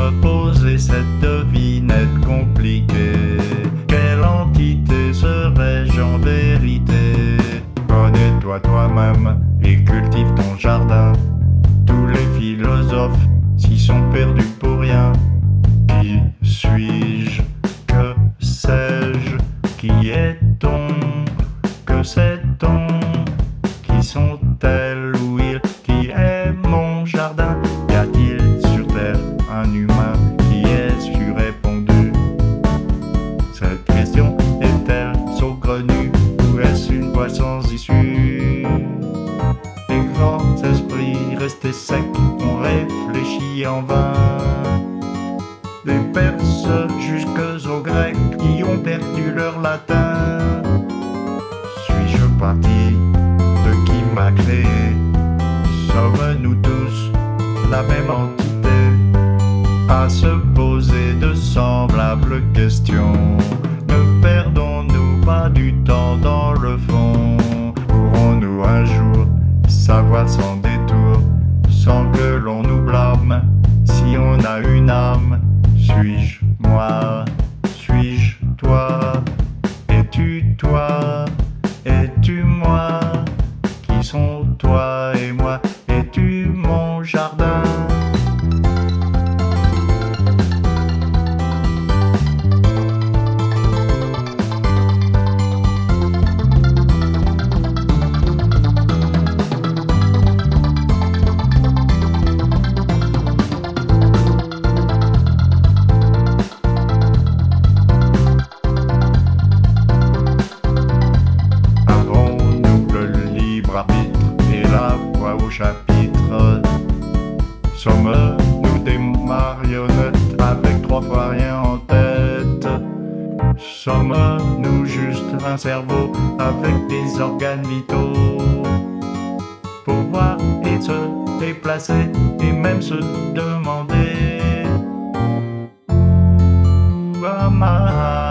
poser cette devinette compliquée. Quelle entité serais-je en vérité? Connais-toi toi-même et cultive ton jardin. Tous les philosophes s'y sont perdus pour rien. Qui suis-je? Que sais-je? Qui est-on? Que sait-on? Qui sont-elles ou ils? Qui est mon jardin? Y a-t-il sur terre un humain qui ait su répondu? Cette question est-elle saugrenue ou est-ce une voie sans issue? Les grands esprits restés secs ont réfléchi en vain. Des Perses jusqu'aux Grecs qui ont perdu leur latin. Suis-je parti de qui m'a créé? Sommes-nous tous la même entité? À se poser de semblables questions. Ne perdons-nous pas du temps dans le fond? Pourrons-nous un jour savoir sans détour, sans que l'on nous blâme, si on a une âme? Suis-je moi? Suis-je toi? Es-tu toi? Es-tu moi? Qui sont toi et moi? Es-tu mon jardin? Et la voix au chapitre. Sommes-nous des marionnettes avec 3 fois rien en tête? Sommes-nous juste un cerveau avec des organes vitaux pour voir et se déplacer et même se demander où am I?